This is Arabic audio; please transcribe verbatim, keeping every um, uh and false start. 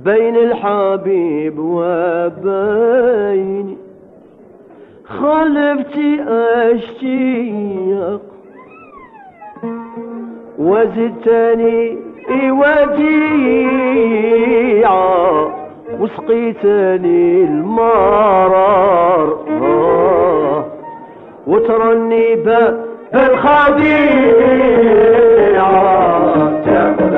بين الحبيب وبيني، خلفتي اشتياق وزدتني وديعة وسقيتني المرار، آه وترني باب الخديعة